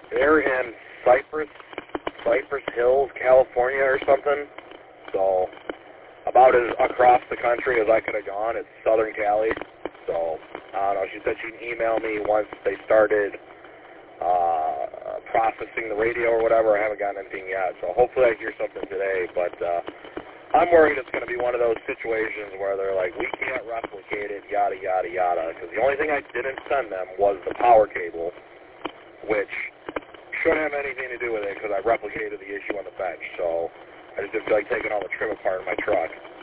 They're in Cypress Hills, California or something. So about as across the country as I could have gone. It's Southern Cali. So I don't know. She said she'd email me once they started processing the radio or whatever. I haven't gotten anything yet. So hopefully I hear something today. But I'm worried it's going to be one of those situations where they're like, we can't replicate it, yada, yada, yada. Because the only thing I didn't send them was the power cable, which shouldn't have anything to do with it because I replicated the issue on the bench. So I just didn't feel like taking all the trim apart in my truck.